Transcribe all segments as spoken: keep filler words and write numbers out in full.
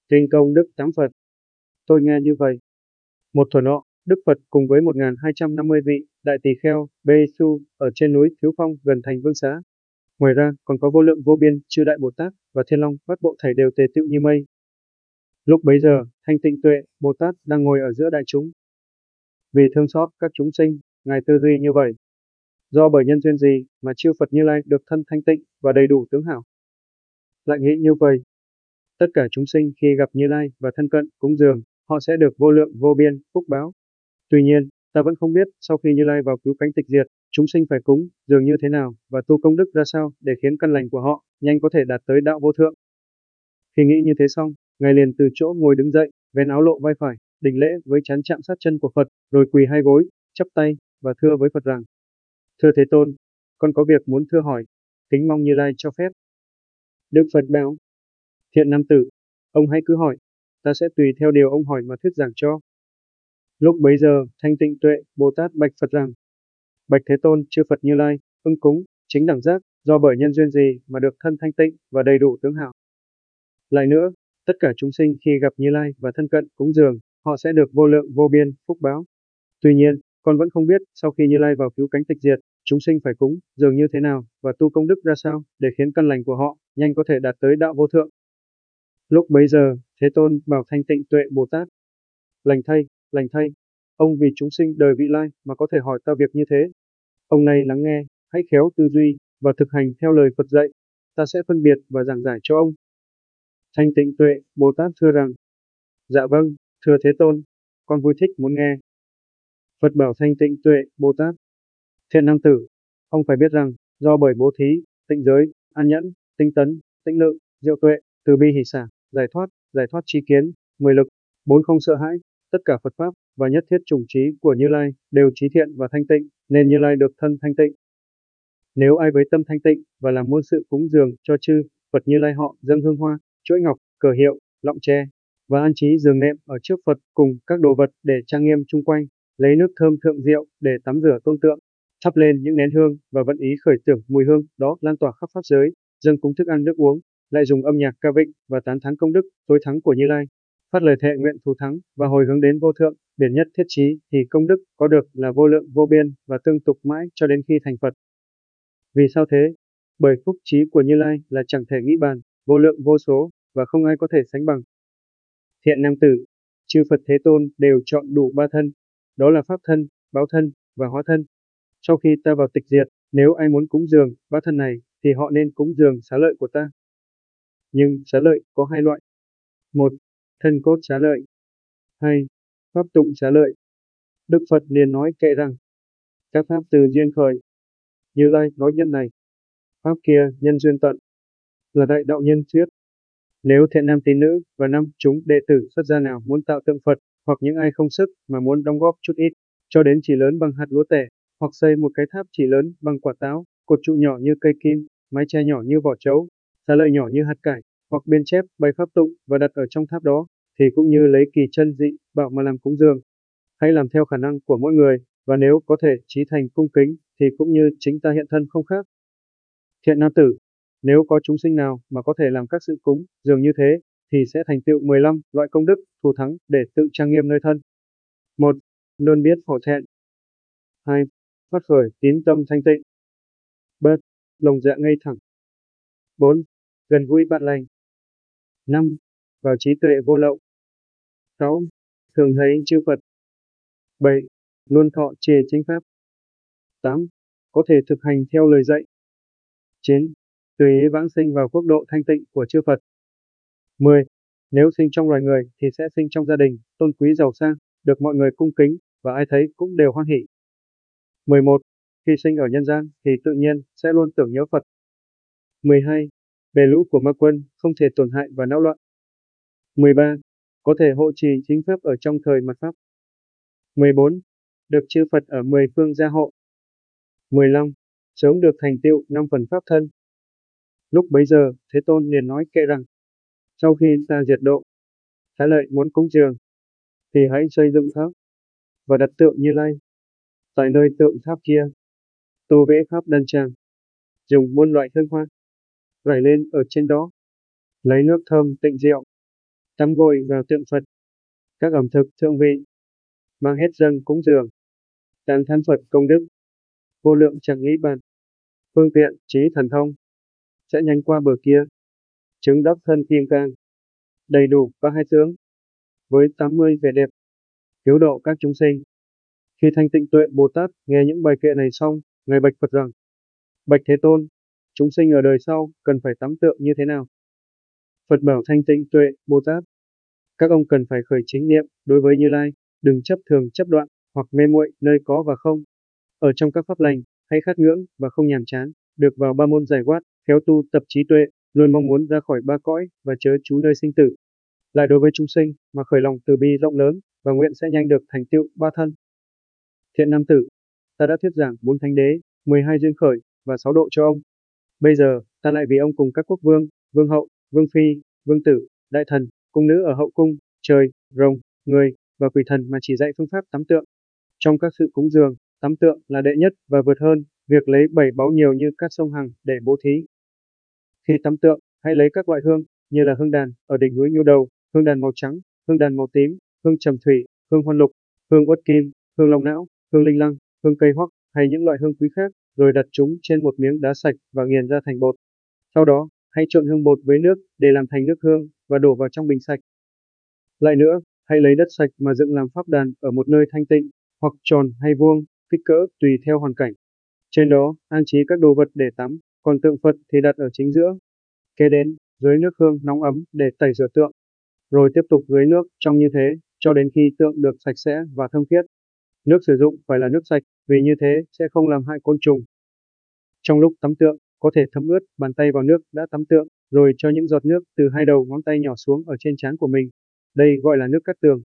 Kinh công đức tám Phật. Tôi nghe như vậy. Một thuở nọ, Đức Phật cùng với một nghìn hai trăm năm mươi vị đại tỳ kheo, bê su ở trên núi Thiếu Phong gần thành Vương Xá. Ngoài ra còn có vô lượng vô biên chư đại Bồ Tát và Thiên Long Bát Bộ thảy đều tề tựu như mây. Lúc bấy giờ, Thanh Tịnh Tuệ Bồ Tát đang ngồi ở giữa đại chúng. Vì thương xót các chúng sinh, ngài tư duy như vậy. Do bởi nhân duyên gì mà chư Phật Như Lai được thân thanh tịnh và đầy đủ tướng hảo? Lại nghĩ như vậy. Tất cả chúng sinh khi gặp Như Lai và thân cận cúng dường, họ sẽ được vô lượng vô biên phúc báo. Tuy nhiên, ta vẫn không biết sau khi Như Lai vào cứu cánh tịch diệt, chúng sinh phải cúng dường như thế nào và tu công đức ra sao để khiến căn lành của họ nhanh có thể đạt tới đạo vô thượng. Khi nghĩ như thế xong, ngài liền từ chỗ ngồi đứng dậy, vén áo lộ vai phải, đỉnh lễ với trán chạm sát chân của Phật, rồi quỳ hai gối, chắp tay và thưa với Phật rằng: Thưa Thế Tôn, con có việc muốn thưa hỏi, kính mong Như Lai cho phép. Đức Phật bảo: Thiện nam tử, ông hãy cứ hỏi, ta sẽ tùy theo điều ông hỏi mà thuyết giảng cho. Lúc bấy giờ, Thanh Tịnh Tuệ Bồ Tát bạch Phật rằng: Bạch Thế Tôn, chư Phật Như Lai, ưng cúng, chính đẳng giác, do bởi nhân duyên gì mà được thân thanh tịnh và đầy đủ tướng hảo? Lại nữa, tất cả chúng sinh khi gặp Như Lai và thân cận cúng dường, họ sẽ được vô lượng vô biên phúc báo. Tuy nhiên, con vẫn không biết sau khi Như Lai vào cứu cánh tịch diệt, chúng sinh phải cúng dường như thế nào và tu công đức ra sao để khiến căn lành của họ nhanh có thể đạt tới đạo vô thượng. Lúc bấy giờ, Thế Tôn bảo Thanh Tịnh Tuệ Bồ Tát: Lành thay, lành thay, ông vì chúng sinh đời vị lai mà có thể hỏi ta việc như thế. Ông này lắng nghe, hãy khéo tư duy và thực hành theo lời Phật dạy, ta sẽ phân biệt và giảng giải cho ông. Thanh Tịnh Tuệ Bồ Tát thưa rằng: Dạ vâng, thưa Thế Tôn, con vui thích muốn nghe. Phật bảo Thanh Tịnh Tuệ Bồ Tát: Thiện nam tử, ông phải biết rằng, do bởi bố thí, tịnh giới, an nhẫn, tinh tấn, tĩnh lự, diệu tuệ, từ bi hỷ xả, giải thoát, giải thoát tri kiến, mười lực, bốn không sợ hãi, tất cả Phật pháp và nhất thiết chủng trí của Như Lai đều trí thiện và thanh tịnh, nên Như Lai được thân thanh tịnh. Nếu ai với tâm thanh tịnh và làm muôn sự cúng dường cho chư Phật Như Lai họ dâng hương hoa, chuỗi ngọc, cờ hiệu, lọng tre và an trí giường nệm ở trước Phật cùng các đồ vật để trang nghiêm chung quanh, lấy nước thơm thượng diệu để tắm rửa tôn tượng, thắp lên những nén hương và vận ý khởi tưởng mùi hương đó lan tỏa khắp pháp giới, dâng cúng thức ăn nước uống, lại dùng âm nhạc ca vịnh và tán thán công đức tối thắng của Như Lai, phát lời thệ nguyện thù thắng và hồi hướng đến vô thượng biển nhất thiết trí, thì công đức có được là vô lượng vô biên và tương tục mãi cho đến khi thành Phật. Vì sao thế? Bởi phúc trí của Như Lai là chẳng thể nghĩ bàn, vô lượng vô số và không ai có thể sánh bằng. Thiện nam tử, chư Phật Thế Tôn đều chọn đủ ba thân, đó là pháp thân, báo thân và hóa thân. Sau khi ta vào tịch diệt, nếu ai muốn cúng dường ba thân này thì họ nên cúng dường xá lợi của ta. Nhưng xá lợi có hai loại. Một, thân cốt xá lợi. Hai, pháp tụng xá lợi. Đức Phật liền nói kệ rằng: Các pháp từ duyên khởi. Như Lai nói nhân này, pháp kia nhân duyên tận, là đại đạo nhân thuyết. Nếu thiện nam tín nữ và năm chúng đệ tử xuất gia nào muốn tạo tượng Phật, hoặc những ai không sức mà muốn đóng góp chút ít, cho đến chỉ lớn bằng hạt lúa tẻ, hoặc xây một cái tháp chỉ lớn bằng quả táo, cột trụ nhỏ như cây kim, mái che nhỏ như vỏ trấu, xá lợi nhỏ như hạt cải, hoặc biên chép bài pháp tụng và đặt ở trong tháp đó, thì cũng như lấy kỳ chân dị bảo mà làm cúng dường. Hãy làm theo khả năng của mỗi người, và nếu có thể chí thành cung kính, thì cũng như chính ta hiện thân không khác. Thiện nam tử, nếu có chúng sinh nào mà có thể làm các sự cúng dường như thế, thì sẽ thành tựu mười lăm loại công đức thù thắng để tự trang nghiêm nơi thân. Một, luôn biết hổ thẹn. Hai, phát khởi tín tâm thanh tịnh. Ba, lòng dạ ngay thẳng. Bốn, gần gũi bạn lành. Năm, vào trí tuệ vô lậu. Sáu, thường thấy chư Phật. Bảy, luôn thọ trì chánh pháp. Tám, có thể thực hành theo lời dạy. Chín, tùy ý vãng sinh vào quốc độ thanh tịnh của chư Phật. Mười, nếu sinh trong loài người thì sẽ sinh trong gia đình tôn quý giàu sang, được mọi người cung kính và ai thấy cũng đều hoan hỉ. Mười một, khi sinh ở nhân gian thì tự nhiên sẽ luôn tưởng nhớ Phật. Mười hai, bề lũ của ma quân không thể tổn hại và não loạn. Mười ba, có thể hộ trì chính pháp ở trong thời mạt pháp. Mười bốn, được chư Phật ở mười phương gia hộ. Mười lăm, sớm được thành tựu năm phần pháp thân. Lúc bấy giờ, Thế Tôn liền nói kệ rằng: Sau khi ta diệt độ, xá lợi muốn cúng dường, thì hãy xây dựng tháp và đặt tượng Như Lai. Tại nơi tượng tháp kia, tô vẽ khắp đàn tràng, dùng muôn loại hương hoa rải lên ở trên đó, lấy nước thơm tịnh diệu, Tắm gội vào tượng Phật, các ẩm thực thượng vị, mang hết dâng cúng dường, tán thán Phật công đức, vô lượng chẳng nghĩ bàn, phương tiện trí thần thông, sẽ nhanh qua bờ kia, chứng đắc thân kim cang, đầy đủ ba hai tướng, với tám mươi vẻ đẹp, cứu độ các chúng sinh. Khi Thanh Tịnh Tuệ Bồ Tát nghe những bài kệ này xong, ngài bạch Phật rằng: Bạch Thế Tôn, chúng sinh ở đời sau cần phải tắm tượng như thế nào? Phật bảo Thanh Tịnh Tuệ Bồ Tát: các ông cần phải khởi chính niệm đối với Như Lai, đừng chấp thường chấp đoạn hoặc mê muội nơi có và không. Ở trong các pháp lành, hay khát ngưỡng và không nhàm chán, được vào ba môn giải quát, khéo tu tập trí tuệ, luôn mong muốn ra khỏi ba cõi và chớ trú nơi sinh tử. Lại đối với chúng sinh mà khởi lòng từ bi rộng lớn và nguyện sẽ nhanh được thành tựu ba thân. Thiện nam tử, ta đã thuyết giảng bốn thánh đế, mười hai duyên khởi và sáu độ cho ông. Bây giờ, ta lại vì ông cùng các quốc vương, vương hậu, vương phi, vương tử, đại thần, cung nữ ở hậu cung, trời, rồng, người và quỷ thần mà chỉ dạy phương pháp tắm tượng. Trong các sự cúng dường, tắm tượng là đệ nhất và vượt hơn việc lấy bảy báu nhiều như cát sông Hằng để bố thí. Khi tắm tượng, hãy lấy các loại hương như là hương đàn ở đỉnh núi Ngưu Đầu, hương đàn màu trắng, hương đàn màu tím, hương trầm thủy, hương huân lục, hương uất kim, hương long não, hương linh lăng, hương cây hoắc hay những loại hương quý khác, rồi đặt chúng trên một miếng đá sạch và nghiền ra thành bột. Sau đó, hãy trộn hương bột với nước để làm thành nước hương và đổ vào trong bình sạch. Lại nữa, hãy lấy đất sạch mà dựng làm pháp đàn ở một nơi thanh tịnh, hoặc tròn hay vuông, kích cỡ tùy theo hoàn cảnh. Trên đó, an trí các đồ vật để tắm, còn tượng Phật thì đặt ở chính giữa. Kế đến, dưới nước hương nóng ấm để tẩy rửa tượng. Rồi tiếp tục dưới nước trong như thế, cho đến khi tượng được sạch sẽ và thơm khiết. Nước sử dụng phải là nước sạch, vì như thế sẽ không làm hại côn trùng. Trong lúc tắm tượng, có thể thấm ướt bàn tay vào nước đã tắm tượng, rồi cho những giọt nước từ hai đầu ngón tay nhỏ xuống ở trên trán của mình. Đây gọi là nước cát tường.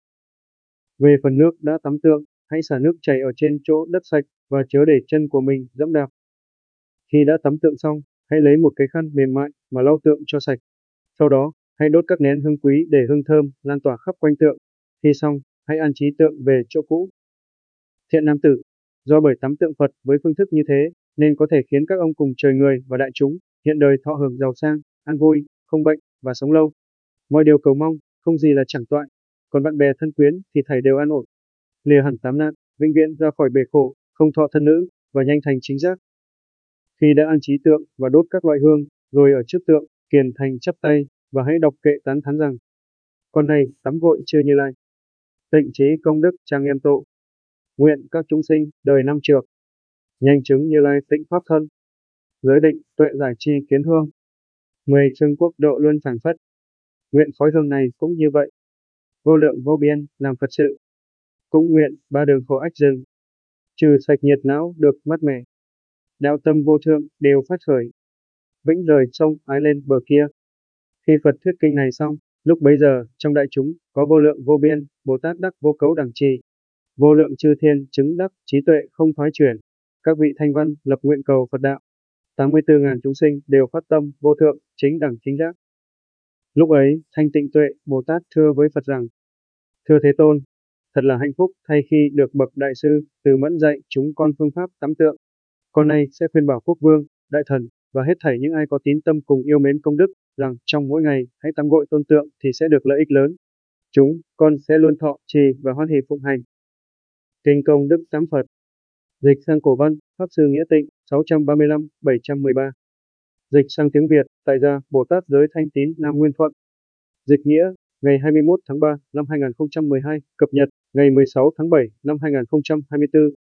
Về phần nước đã tắm tượng, hãy xả nước chảy ở trên chỗ đất sạch và chớ để chân của mình dẫm đạp. Khi đã tắm tượng xong, hãy lấy một cái khăn mềm mại mà lau tượng cho sạch. Sau đó, hãy đốt các nén hương quý để hương thơm lan tỏa khắp quanh tượng. Khi xong, hãy an trí tượng về chỗ cũ. Thiện nam tử, do bởi tắm tượng Phật với phương thức như thế, nên có thể khiến các ông cùng trời người và đại chúng hiện đời thọ hưởng giàu sang, an vui, không bệnh và sống lâu. Mọi điều cầu mong, không gì là chẳng toại. Còn bạn bè thân quyến thì thảy đều an ổn. Lìa hẳn tám nạn, vĩnh viễn ra khỏi bể khổ, không thọ thân nữ và nhanh thành chính giác. Khi đã an trí tượng và đốt các loại hương, rồi ở trước tượng, kiền thành chắp tay và hãy đọc kệ tán thán rằng: con này tắm gội chưa Như Lai, tịnh trí công đức trang nghiêm tộ, nguyện các chúng sinh đời năm trược, nhanh chứng Như Lai tịnh pháp thân, giới định tuệ giải chi kiến hương, mười xưng quốc độ luân phảng phất. Nguyện khói hương này cũng như vậy, vô lượng vô biên làm Phật sự. Cũng nguyện ba đường khổ ách dừng, trừ sạch nhiệt não được mát mẻ, đạo tâm vô thượng đều phát khởi, vĩnh rời sông ái lên bờ kia. Khi Phật thuyết kinh này xong, lúc bấy giờ trong đại chúng có vô lượng vô biên Bồ Tát đắc vô cấu đẳng trì, vô lượng chư thiên chứng đắc trí tuệ không thoái chuyển, các vị thanh văn lập nguyện cầu Phật đạo, tám mươi tư ngàn chúng sinh đều phát tâm vô thượng chính đẳng chính giác. Lúc ấy, Thanh Tịnh Tuệ Bồ Tát thưa với Phật rằng: thưa Thế Tôn, thật là hạnh phúc thay khi được bậc đại sư từ mẫn dạy chúng con phương pháp tắm tượng. Con nay sẽ khuyên bảo quốc vương, đại thần và hết thảy những ai có tín tâm cùng yêu mến công đức rằng trong mỗi ngày hãy tắm gội tôn tượng thì sẽ được lợi ích lớn. Chúng con sẽ luôn thọ trì và hoan hỷ phụng hành. Kinh công đức tắm Phật. Dịch sang cổ văn, Pháp sư Nghĩa Tịnh, sáu trăm ba mươi lăm bảy trăm mười ba. Dịch sang tiếng Việt, tại gia Bồ Tát giới Thanh Tín Nam Nguyên Thuận. Dịch nghĩa, ngày hai mươi mốt tháng ba năm hai nghìn không trăm mười hai, cập nhật, ngày mười sáu tháng bảy năm hai nghìn không trăm hai mươi tư.